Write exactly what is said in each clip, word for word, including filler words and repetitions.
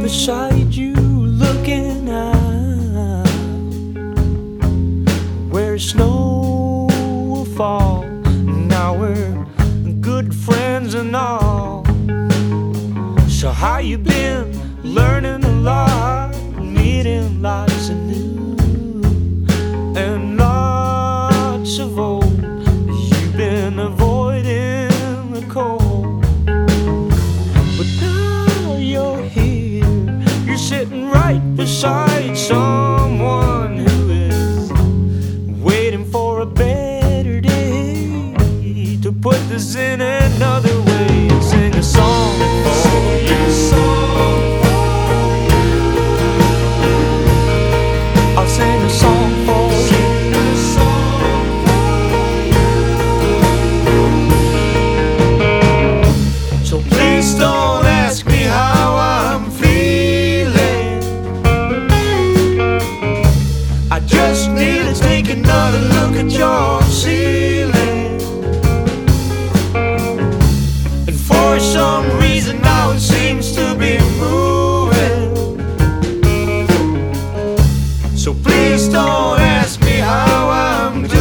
beside you looking out where snow will fall. Now we're good friends and all. So how you been? Learning a lot, meeting lots of new and lots of old. You've been avoiding the cold, but now you're here. You're sitting right beside someone who is waiting for a better day to put this in another way and sing a song for you. I'll sing a song for you. So please don't ask me how I'm feeling. I just need to take another look at your ceiling. And for some reason now it seems to be moving. So please don't ask me how I'm doing.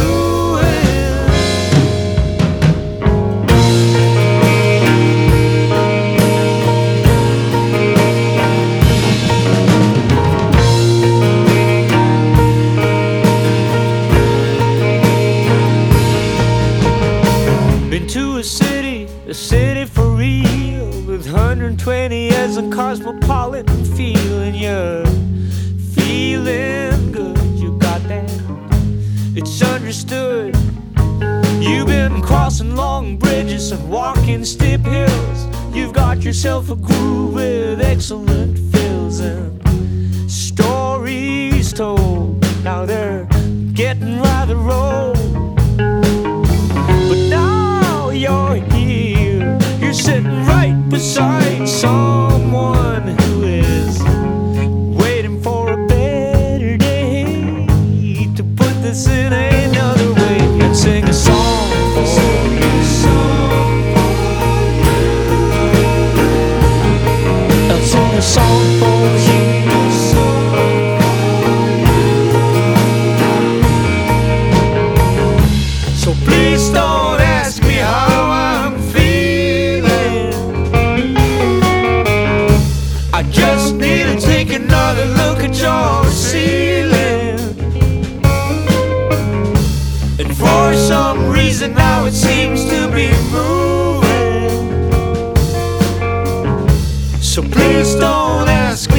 Been to a city, a city for real, with one hundred twenty as a cosmopolitan feeling. You're feeling good, you got that, it's understood. You've been crossing long bridges and walking steep hills. You've got yourself a groove with excellent fills and stories told. Now they're getting rather old, but now you're here. You're sitting right beside someone who is waiting for a better day to put this in another way and sing a song for you. I'll sing a song for you. So please don't ask me how I'm feeling. I just need to take another look at your ceiling. And for some reason now it seems to be moving. So please don't ask